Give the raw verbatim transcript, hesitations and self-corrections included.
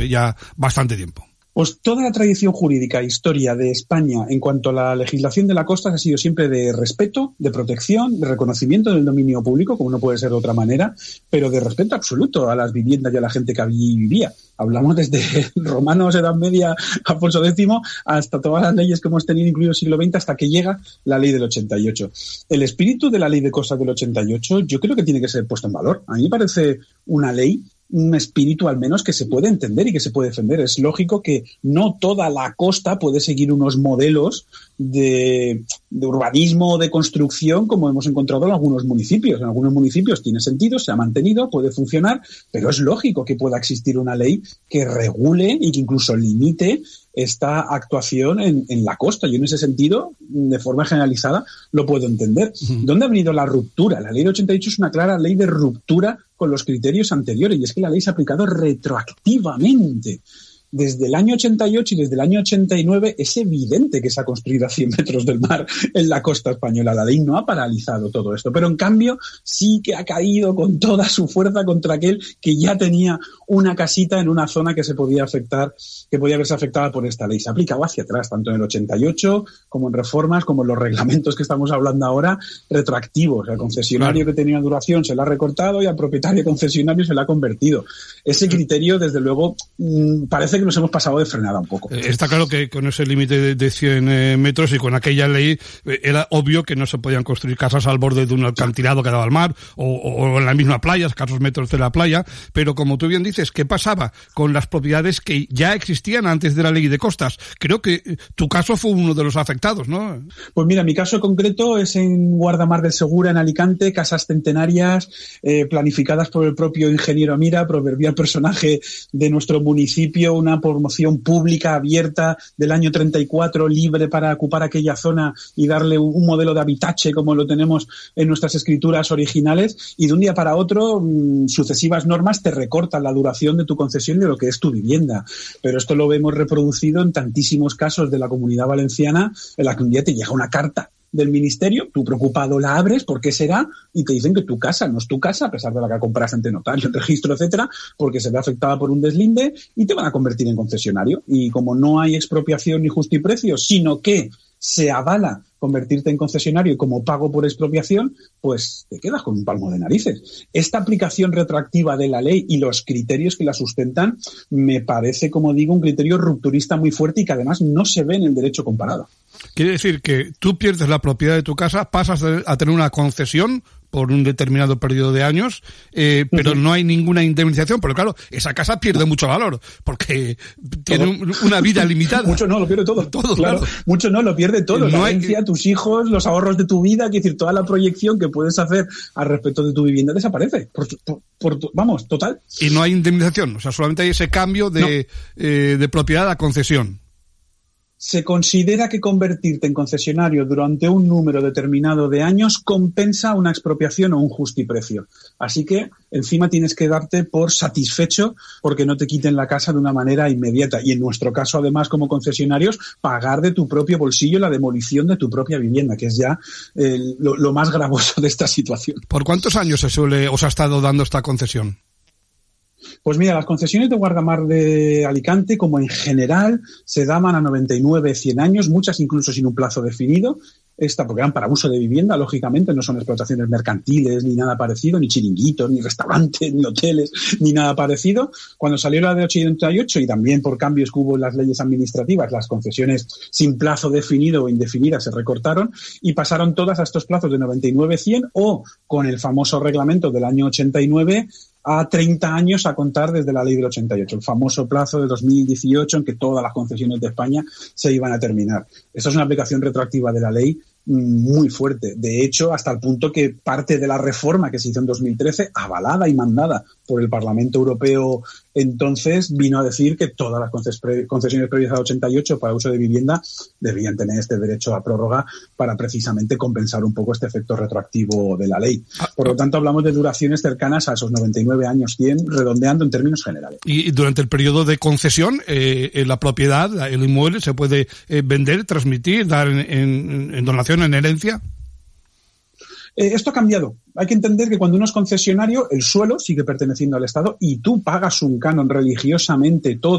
hace ya bastante tiempo. Pues toda la tradición jurídica e historia de España en cuanto a la legislación de la costa ha sido siempre de respeto, de protección, de reconocimiento del dominio público, como no puede ser de otra manera, pero de respeto absoluto a las viviendas y a la gente que allí vivía. Hablamos desde romanos, Edad Media, Alfonso décimo, hasta todas las leyes que hemos tenido, incluido el siglo veinte, hasta que llega la ley del ochenta y ocho. El espíritu de la ley de costas del ochenta y ocho yo creo que tiene que ser puesto en valor. A mí me parece una ley, un espíritu al menos que se puede entender y que se puede defender. Es lógico que no toda la costa puede seguir unos modelos de, de urbanismo o de construcción como hemos encontrado en algunos municipios. En algunos municipios tiene sentido, se ha mantenido, puede funcionar, pero es lógico que pueda existir una ley que regule y que incluso limite esta actuación en, en la costa. Yo en ese sentido, de forma generalizada, lo puedo entender. Uh-huh. ¿Dónde ha venido la ruptura? La ley de ochenta y ocho es una clara ley de ruptura con los criterios anteriores, y es que la ley se ha aplicado retroactivamente. Desde el año ochenta y ocho y desde el año ochenta y nueve es evidente que se ha construido a cien metros del mar en la costa española. La ley no ha paralizado todo esto, pero en cambio sí que ha caído con toda su fuerza contra aquel que ya tenía una casita en una zona que se podía afectar, que podía verse afectada por esta ley. Se ha aplicado hacia atrás, tanto en el ochenta y ocho como en reformas, como en los reglamentos que estamos hablando ahora, retroactivos. Al concesionario que tenía duración se la ha recortado y al propietario concesionario se la ha convertido. Ese criterio, desde luego, parece que nos hemos pasado de frenada un poco. Está claro que con ese límite de, de cien eh, metros y con aquella ley eh, era obvio que no se podían construir casas al borde de un acantilado que daba al mar o, o en la misma playa, a escasos metros de la playa, pero como tú bien dices, ¿qué pasaba con las propiedades que ya existían antes de la ley de costas? Creo que tu caso fue uno de los afectados, ¿no? Pues mira, mi caso concreto es en Guardamar del Segura, en Alicante, casas centenarias eh, planificadas por el propio ingeniero Mira, proverbial personaje de nuestro municipio, una promoción pública abierta del año treinta y cuatro, libre para ocupar aquella zona y darle un, un modelo de habitache como lo tenemos en nuestras escrituras originales, y de un día para otro mmm, sucesivas normas te recortan la duración de tu concesión de lo que es tu vivienda. Pero esto lo vemos reproducido en tantísimos casos de la Comunidad Valenciana, en la que un día te llega una carta del ministerio, tú preocupado la abres, ¿por qué será? Y te dicen que tu casa no es tu casa, a pesar de la que compras ante notario, registro, etcétera, porque se ve afectada por un deslinde y te van a convertir en concesionario. Y como no hay expropiación ni justiprecio, sino que se avala convertirte en concesionario y como pago por expropiación, pues te quedas con un palmo de narices. Esta aplicación retroactiva de la ley y los criterios que la sustentan me parece, como digo, un criterio rupturista muy fuerte y que además no se ve en el derecho comparado. Quiere decir que tú pierdes la propiedad de tu casa, pasas a tener una concesión por un determinado periodo de años, eh, pero uh-huh. no hay ninguna indemnización, porque claro, esa casa pierde mucho valor, porque tiene un, una vida limitada. Mucho no, lo pierde todo. Todo, claro. claro. Mucho no, lo pierde todo. No la herencia, hay... tus hijos, los ahorros de tu vida, es decir, toda la proyección que puedes hacer al respecto de tu vivienda desaparece. Por, por, por, vamos, total. Y no hay indemnización, o sea, solamente hay ese cambio de, no. eh, de propiedad a concesión. Se considera que convertirte en concesionario durante un número determinado de años compensa una expropiación o un justiprecio. Así que encima tienes que darte por satisfecho porque no te quiten la casa de una manera inmediata. Y en nuestro caso, además, como concesionarios, pagar de tu propio bolsillo la demolición de tu propia vivienda, que es ya eh, lo, lo más gravoso de esta situación. ¿Por cuántos años se suele, os ha estado dando esta concesión? Pues mira, las concesiones de Guardamar de Alicante, como en general, se daban a noventa y nueve, cien años, muchas incluso sin un plazo definido. Esta, porque eran para uso de vivienda, lógicamente, no son explotaciones mercantiles, ni nada parecido, ni chiringuitos, ni restaurantes, ni hoteles, ni nada parecido. Cuando salió la de ochenta y ocho, y también por cambios que hubo en las leyes administrativas, las concesiones sin plazo definido o indefinidas se recortaron y pasaron todas a estos plazos de noventa y nueve, cien o, con el famoso reglamento del año ochenta y nueve, a treinta años a contar desde la ley del ochenta y ocho, el famoso plazo de dos mil dieciocho en que todas las concesiones de España se iban a terminar. Esto es una aplicación retroactiva de la ley muy fuerte. De hecho, hasta el punto que parte de la reforma que se hizo en dos mil trece, avalada y mandada por el Parlamento Europeo entonces, vino a decir que todas las concesiones previas al ochenta y ocho para uso de vivienda debían tener este derecho a prórroga para precisamente compensar un poco este efecto retroactivo de la ley. Por lo tanto, hablamos de duraciones cercanas a esos noventa y nueve años, cien, redondeando en términos generales. Y durante el periodo de concesión, eh, la propiedad, el inmueble, se puede eh, vender, transmitir, dar en, en, en donación, en herencia. Eh, esto ha cambiado. Hay que entender que cuando uno es concesionario, el suelo sigue perteneciendo al Estado y tú pagas un canon religiosamente todo